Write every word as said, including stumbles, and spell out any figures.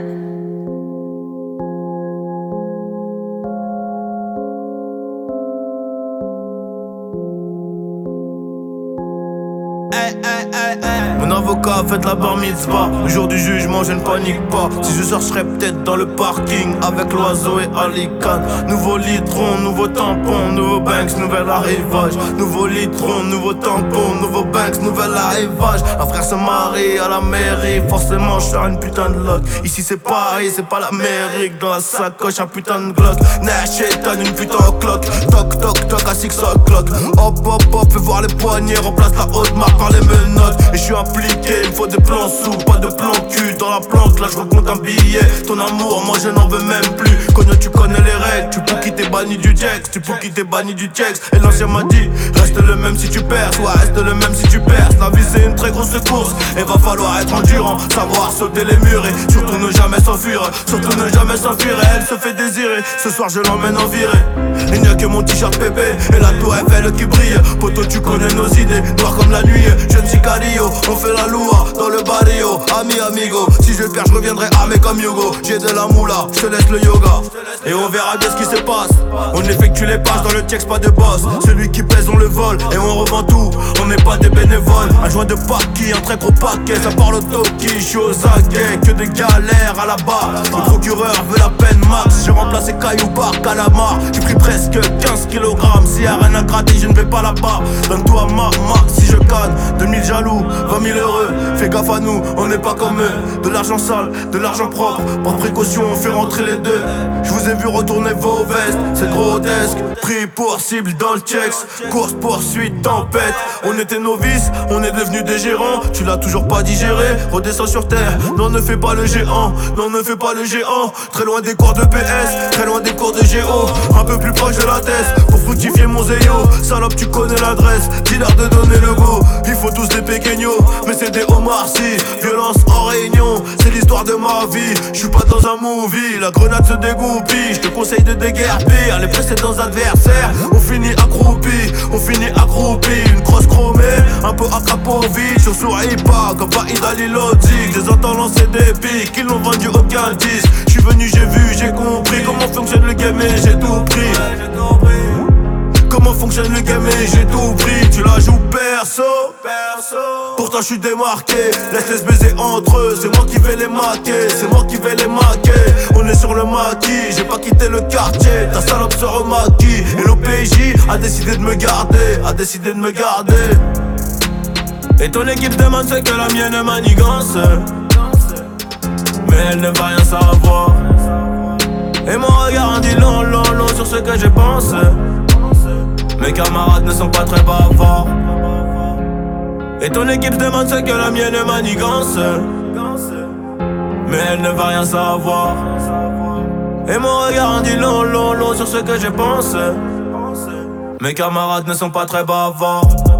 Hey, hey, hey, hey. Mon avocat a fait la bar mitzvah. Le jour du jugement je ne panique pas. Si je sors je serais peut-être dans le parking avec l'oiseau et Alicante. Nouveau litron, nouveau tampon, nouveau Banks, nouvel arrivage. Nouveau litron, nouveau tampon, nouveau Banks, nouvel arrivage. Un frère se marie à la mairie, forcément je suis une putain de loc. Ici c'est pareil, c'est pas l'Amérique. Dans la sacoche un putain de Glock. Nash t'as une putain de clock. Toc toc toc à six o'clock. Hop hop hop, fais voir les poignets, remplace la haute marque par les menottes. Et je suis impliqué, il me faut des plans sous, pas de plan cul dans la planque. Là je recompte un billet, ton amour moi je n'en veux même plus. Cogno tu connais les règles, tu peux quitter banni du Jex, tu peux quitter banni du Jex. Et l'ancien m'a dit, reste le même si tu perds, soit reste le même si tu perds. La vie c'est une très grosse course, et va falloir être endurant, savoir sauter les murs et surtout ne jamais s'enfuir. Surtout ne jamais s'enfuir, et elle se fait désirer. Ce soir je l'emmène en virée. Il n'y a que mon t-shirt pépé et la tour Eiffel qui brille. Poto tu connais nos idées, noir comme la nuit. Jeune Sicario, on fait la loua dans le barrio. Ami amigo, si je perds je reviendrai armé comme Yogo. J'ai de la moula, je te laisse le yoga. Et on verra bien ce qui se passe. On effectue les passes dans le checks, pas de boss. Celui qui pèse on le vole et on revend tout. On n'est pas des bénévoles. Un joint de paki, un très gros paquet. Ça parle au toki, je suis aux aguets. Que des galères à la barre. Le procureur veut la peine max. J'ai remplacé Caillou par Calamar. J'ai pris presque quinze kilogrammes. S'il y a rien à gratter je ne vais pas là-bas. Donne-toi ma max si je canne. deux mille jaloux, vingt mille heureux. Fais gaffe à nous, on n'est pas comme eux. De l'argent sale, de l'argent propre. Par précaution on fait rentrer les deux. Je vous ai vu retourner vos vestes, c'est grotesque. Pris pour cible dans le checks. Course poursuite tempête. On était novices, on est devenus des gérants. Tu l'as toujours pas digéré, redescends sur terre. Non ne fais pas le géant, non ne fais pas le géant. Très loin des cours de P S, très loin des cours de Géo. Un peu plus proche de la thèse, pour fructifier mon zéyo. Salope tu connais l'adresse, dis-leur de donner le go. Il faut tous des pequeños, mais c'est des homards si. Violence en réunion, c'est l'histoire de ma vie. Je suis pas dans un movie, la grenade se dégoupille. Je te conseille de déguerpir les précédents adversaires. On finit accroupi, on finit accroupi. Une crosse chromée, un peu Akrapovic. On sourit pas comme Faïd Ali Lodzik. Je les entends lancer des pics, ils n'ont vendu aucun disque. Je suis venu, j'ai vu, j'ai compris comment fonctionne le game et j'ai tout pris. Comment fonctionne le game et j'ai tout pris. Tu la joues perso, perso. Pourtant je suis démarqué, laisse-les se baiser entre eux. C'est moi qui vais les maquer, c'est moi qui vais les maquer. On est sur le maquis, j'ai pas quitté le quartier. Ta salope se remaquille et l'O P J a décidé de me garder, a décidé de me garder. Et ton équipe demande ce que la mienne manigance, mais elle ne va rien savoir. Et mon regard en dit long, long, long sur ce que je pense. Mes camarades ne sont pas très bavards. Et ton équipe demande ce que la mienne manigance, mais elle ne va rien savoir. Et mon regard en dit long, long, long sur ce que je pense. Mes camarades ne sont pas très bavards.